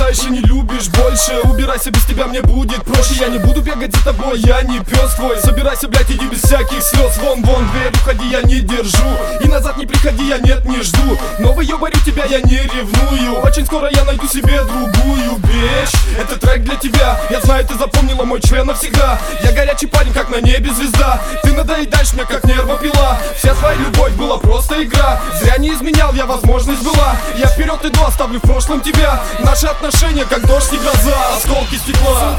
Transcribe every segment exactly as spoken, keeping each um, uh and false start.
забываешь и не любишь больше. Убирайся, без тебя мне будет проще. Я не буду бегать за тобой, я не пес твой. Собирайся, блядь, иди без всяких слез. Вон, вон, дверь, уходи, я не держу. И назад не приходи, я нет, не жду. Но выебарю тебя, я не ревную. Очень скоро я найду себе другую вещь. Это трек для тебя. Я знаю, ты запомнила мой член навсегда. Я горячий парень, как на небе звезда. Ты надоедаешь мне, как нервопила. Вся твоя любовь была просто игра. Зря не изменял, я возможность была. Я вперед иду, оставлю в прошлом тебя. Наши отношения, как дождь и гроза, осколки стекла.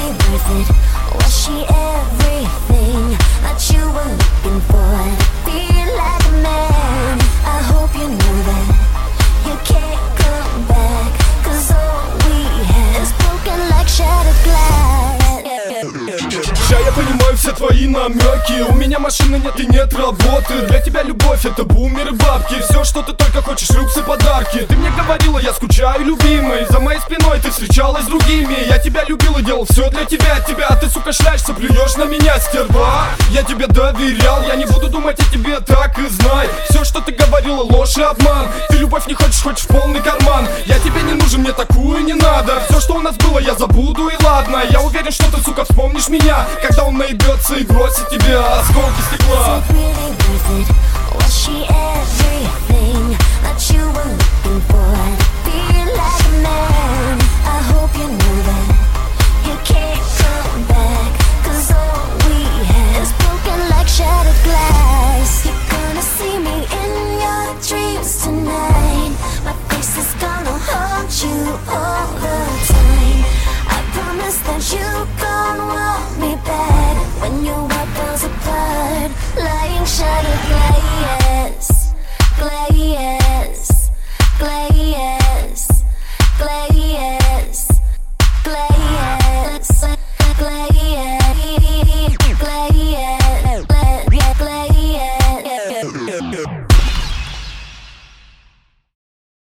Ща я понимаю все твои намеки. У меня машины нет и нет работы. Для тебя любовь это бумер и бабки. Все, что ты только хочешь, люкс и подарки. Ты мне говорила, я скучаю, любимый. За моей спиной ты встречалась с другими. Я тебя любил и делал все для тебя. Тебя, а ты, сука, шляешься, плюешь на меня, стерва. Я тебе доверял, я не буду думать о тебе, так и знай. Все, что ты говорила, ложь и обман. Ты любовь не хочешь, хочешь полный карман. Я тебе не нужен, мне такую не надо. Все, что у нас было, я забуду и ладно. Я уверен, что ты, сука, вспомнишь меня, когда он наебется и бросит тебя осколки стекла. When your world falls apart, lying shattered glass.